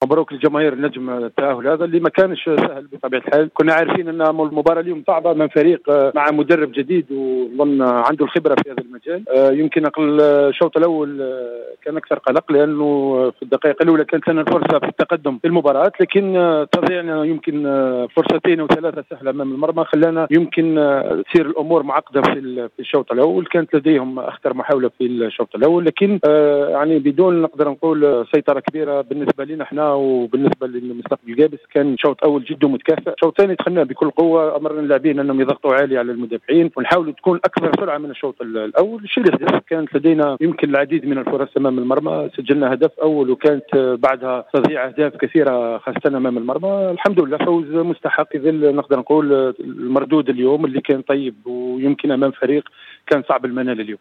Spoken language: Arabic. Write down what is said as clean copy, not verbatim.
مبروك للجماهير النجم التأهل هذا اللي ما كانش سهل بطبيعة الحال. كنا عارفين أن المباراة اليوم صعبة من فريق مع مدرب جديد وظن عنده الخبرة في هذا المجال. يمكن أقل الشوط الأول كان أكثر قلق لأنه في الدقائق الأولى كانت لنا الفرصة في التقدم في المباراة، لكن تضيعنا يمكن فرصتين أو ثلاثة سهلة أمام المرمى خلانا يمكن تصير الأمور معقدة في الشوط الأول. كانت لديهم أخطر محاولة في الشوط الأول، لكن يعني بدون نقدر نقول سيطرة كبيرة بالنسبة لنا احنا وبالنسبة للمستقبل الجابس. كان شوط أول جدا متكافئ، شوط ثاني دخلنا بكل قوة، أمرنا اللاعبين أنهم يضغطوا عالي على المدافعين ونحاولوا تكون أكثر سرعة من الشوط الأول. الشيء اللي حدث كانت لدينا يمكن العديد من الفرص أمام المرمى، سجلنا هدف أول وكانت بعدها تضييع أهداف كثيرة خاصة أمام المرمى. الحمد لله فوز مستحق في ظل نقدر نقول المردود اليوم اللي كان طيب، ويمكن أمام فريق كان صعب المنال اليوم.